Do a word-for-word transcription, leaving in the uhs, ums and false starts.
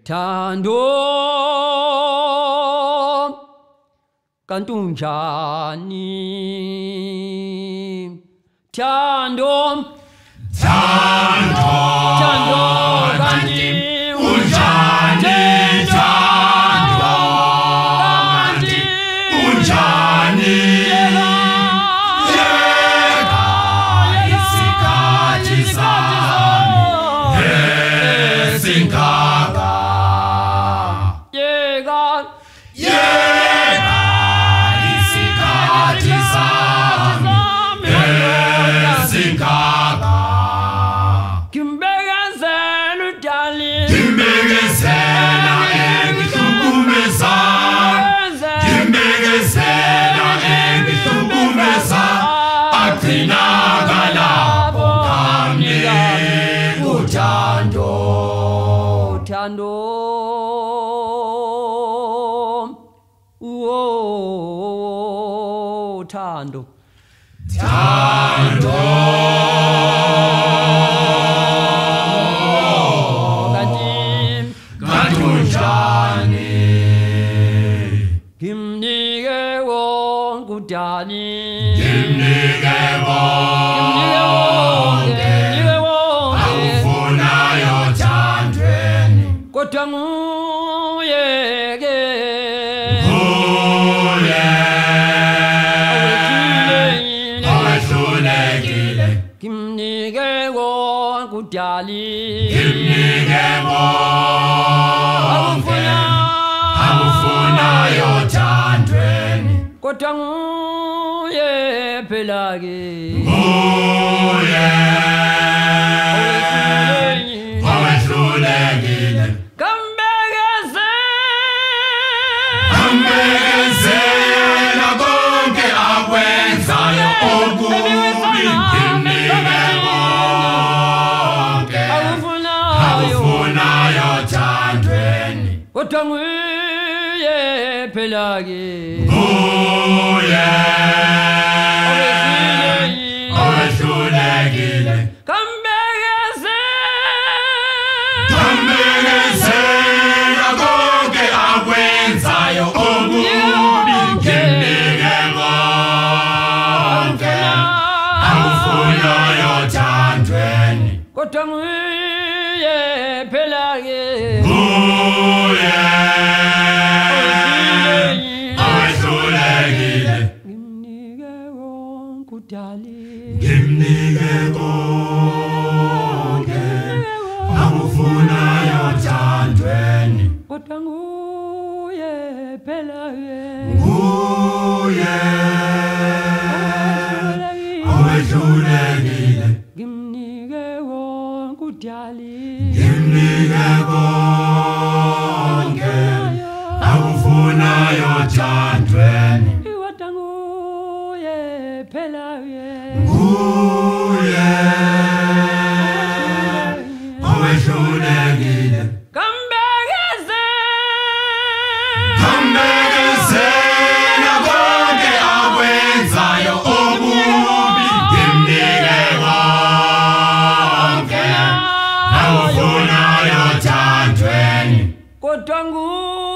Thando kantunjani Thando Thando Thando kanti unjani Thando kanti unjani Yeka isikhathi sami esingaka Yeka Yeka isikhathi sami esingaka Kimbekezela udali Kimbekezela engihlukumeza Kimbekezela engihlukumeza agcinakala bongamni uthando Thando Oh Thando Thando kantunjani Kimnike wonke udali Kimnike wonke awufunayo thandweni kodwa nguye ke Nguye owehlulekile Kimnike wonke udali Kimnike wonke awufunayo thandweni kodwa nguye phela ke Nguye owehlulekile Kambekezela konke akwenzayo okubi Kimnike wonke awufunayo thandweni kodwa nguye phela ke Nguye owehlulekile Kambekezela konke akwenzayo okubi Kimnike wonke awufunayo thandweni kodwa nguye phela ke Nguye owehlulekile Ngimnike wonke udali Kimnike konke awufunayo thandweni kodwa nguye phela ke Nguye owehlulekile Ngimnike wonke udali Kimnike konke awufunayo thandweni kodwa nguye phela ke Nguye owehlulekile Kambekezela konke akwenzayo okubi Kimnike wonke awufunayo thandweni kodwa nguye